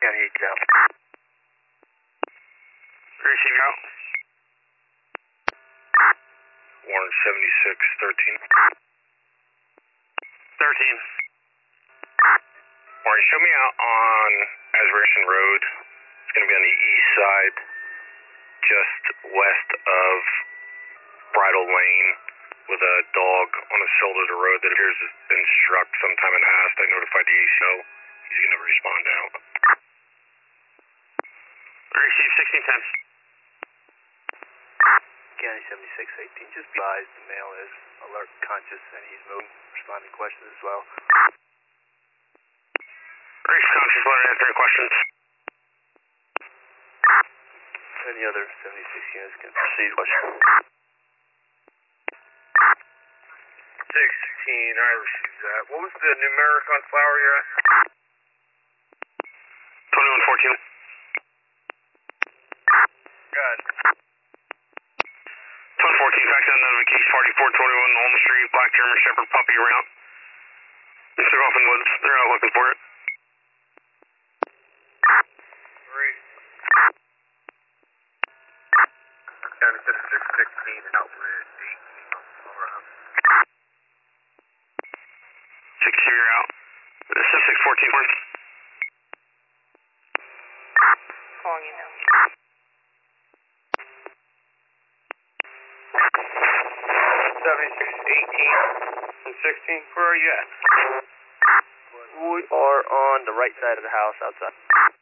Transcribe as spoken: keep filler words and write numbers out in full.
County eight down. Receive out. one seventy-six, thirteen. thirteen. Alright, show me out on Aspiration Road. It's going to be on the east side, just west of Bridle Lane, with a dog on the shoulder of the road that appears to have been struck sometime in the past. I notified the A C O. He's going to respond out. Receive sixteen ten. County seventy-six eighteen, just be advised the male is alert, conscious, and he's moving, responding to questions as well. Receive conscious, let her answer any questions. Any other seventy-six units can proceed. Question. sixteen, I received that. What was the numeric on flower you're at? twenty-one fourteen. Good. ten fourteen, fax down notification, forty-four twenty-one Olm Street, Black German Shepherd puppy around. Mister Golfin Woods, they're out looking for it. Great. County seventy-six sixteen, outlet eighteen on floor up. six you're out. seventy-six fourteen, please. Calling you now. seventy-six eighteen and sixteen, where are you at? We are on the right side of the house outside.